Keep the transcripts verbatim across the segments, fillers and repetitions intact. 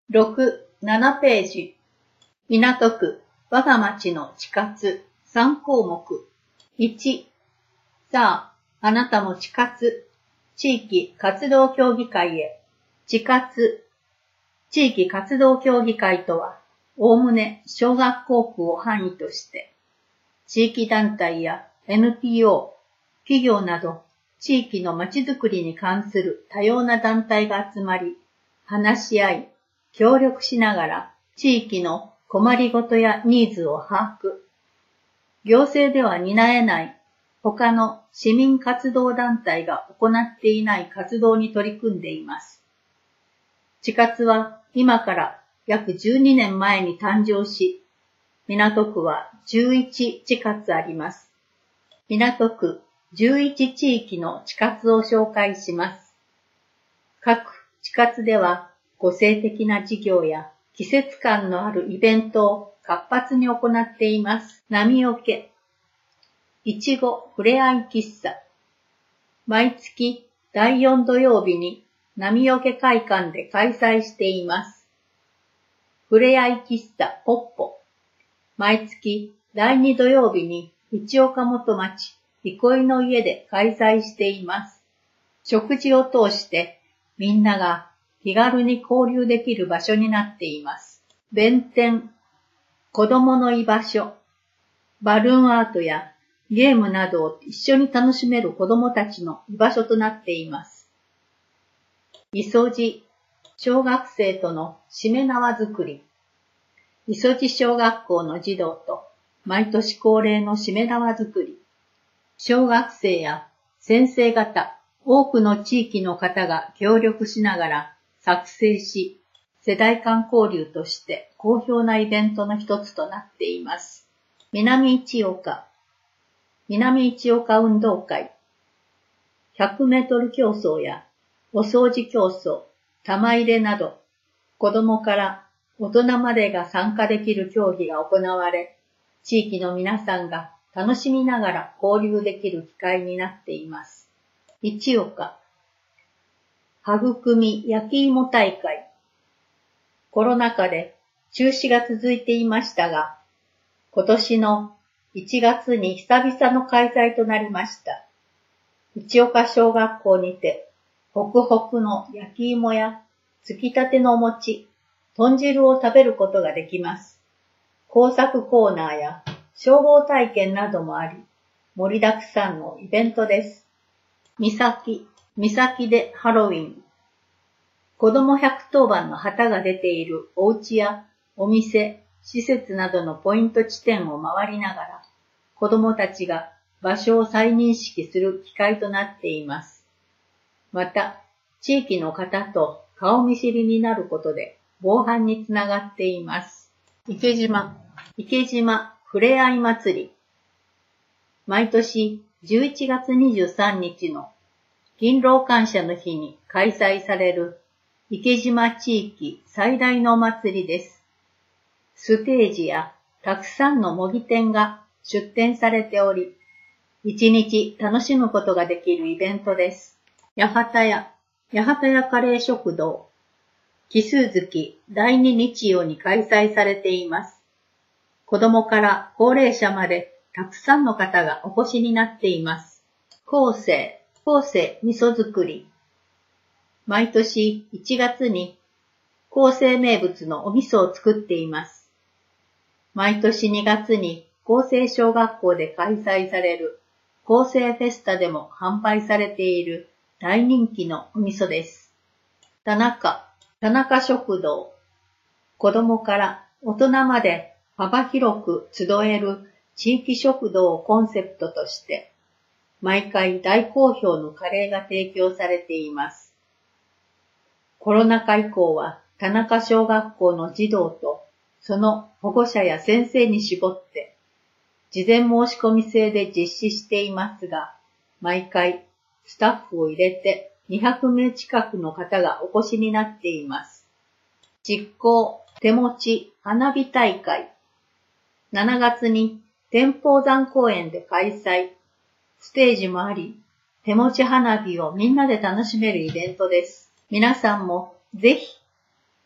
ろく、ななページ。港区、我が町の地活さん項目。いち、さあ、あなたも地活、地域活動協議会へ。地活、地域活動協議会とは、おおむね小学校区を範囲として、地域団体や エヌピーオー、企業など、地域のまちづくりに関する多様な団体が集まり、話し合い、協力しながら地域の困りごとやニーズを把握。行政では担えない他の市民活動団体が行っていない活動に取り組んでいます。地活は今から約じゅうにねんまえに誕生し、港区はじゅういち地活あります。港区じゅういち地域の地活を紹介します。各地活では個性的な事業や季節感のあるイベントを活発に行っています。波よけ、いちごふれあい喫茶。毎月だいよん土曜日に波よけ会館で開催しています。ふれあい喫茶ポッポ。毎月だいに土曜日に一岡本町憩いの家で開催しています。食事を通してみんなが気軽に交流できる場所になっています。弁天、子供の居場所、バルーンアートやゲームなどを一緒に楽しめる子供たちの居場所となっています。磯路、小学生とのしめ縄作り。磯路小学校の児童と毎年恒例のしめ縄作り。小学生や先生方、多くの地域の方が協力しながら作成し、世代間交流として好評なイベントの一つとなっています。南一岡、南一岡運動会。ひゃくメートル競争やお掃除競争、玉入れなど、子供から大人までが参加できる競技が行われ、地域の皆さんが楽しみながら交流できる機会になっています。一岡、育み焼き芋大会。コロナ禍で中止が続いていましたが、今年のいちがつに久々の開催となりました。一岡小学校にて、ホクホクの焼き芋やつきたてのお餅、豚汁を食べることができます。工作コーナーや消防体験などもあり、盛りだくさんのイベントです。三崎、三崎でハロウィン。子どもひゃくとおばんの旗が出ているお家やお店、施設などのポイント地点を回りながら、子どもたちが場所を再認識する機会となっています。また、地域の方と顔見知りになることで防犯につながっています。池島、池島ふれあい祭り。毎年じゅういちがつにじゅうさんにちの勤労感謝の日に開催される池島地域最大のお祭りです。ステージやたくさんの模擬店が出展されており、一日楽しむことができるイベントです。八幡屋、八幡屋カレー食堂。奇数月だいに日曜に開催されています。子供から高齢者までたくさんの方がお越しになっています。後世、後世味噌作り。毎年いちがつに後世名物のお味噌を作っています。毎年にがつに後世小学校で開催される後世フェスタでも販売されている大人気のお味噌です。田中、田中食堂。子供から大人まで幅広く集える地域食堂をコンセプトとして、毎回大好評のカレーが提供されています。コロナ禍以降は田中小学校の児童とその保護者や先生に絞って事前申し込み制で実施していますが、毎回スタッフを入れてにひゃくめい近くの方がお越しになっています。実行手持ち花火大会。しちがつに天保山公園で開催。ステージもあり、手持ち花火をみんなで楽しめるイベントです。皆さんもぜひ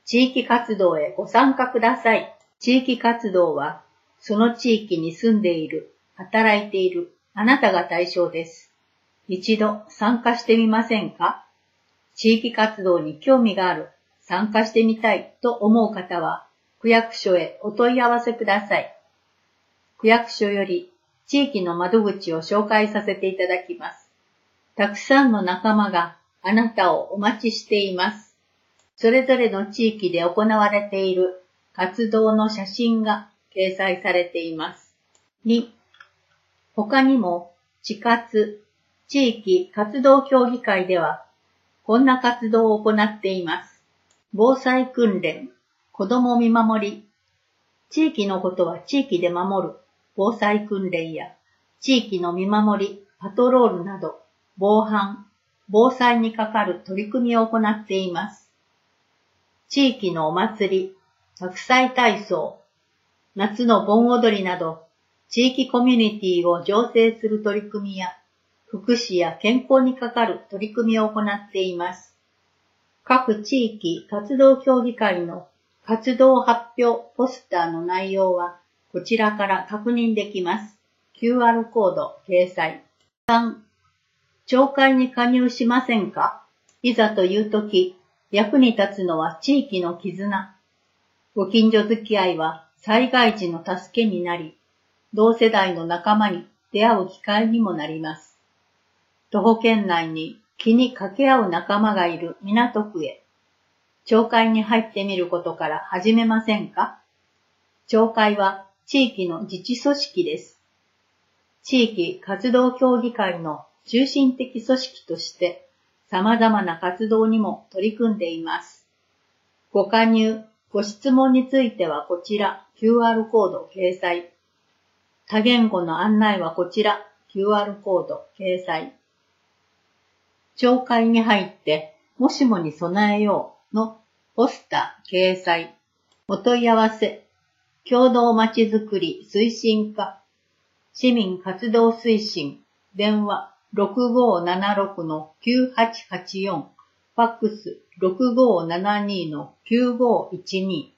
地域活動へご参加ください。地域活動は、その地域に住んでいる、働いているあなたが対象です。一度参加してみませんか？地域活動に興味がある、参加してみたいと思う方は、区役所へお問い合わせください。区役所より地域の窓口を紹介させていただきます。たくさんの仲間があなたをお待ちしています。それぞれの地域で行われている活動の写真が掲載されています。に、他にも、地活、地域活動協議会では、こんな活動を行っています。防災訓練、子ども見守り、地域のことは地域で守る防災訓練や、地域の見守り、パトロールなど、防犯、防災にかかる取り組みを行っています。地域のお祭り、白菜体操、夏の盆踊りなど、地域コミュニティを醸成する取り組みや、福祉や健康にかかる取り組みを行っています。各地域活動協議会の活動発表ポスターの内容は、こちらから確認できます。キューアール コード掲載。さん、町会に加入しませんか？いざというとき、役に立つのは地域の絆。ご近所付き合いは災害時の助けになり、同世代の仲間に出会う機会にもなります。徒歩圏内に気に掛け合う仲間がいる港区へ、町会に入ってみることから始めませんか？町会は地域の自治組織です。地域活動協議会の中心的組織として、様々な活動にも取り組んでいます。ご加入、ご質問についてはこちら キューアール コード掲載。多言語の案内はこちら キューアール コード掲載。町会に入ってもしもに備えようのポスター掲載。お問い合わせ、共同まちづくり推進課、市民活動推進、電話 ろくごーななろくのきゅうはちはちよん、ファックス ろくごーななにのきゅうごーいちに。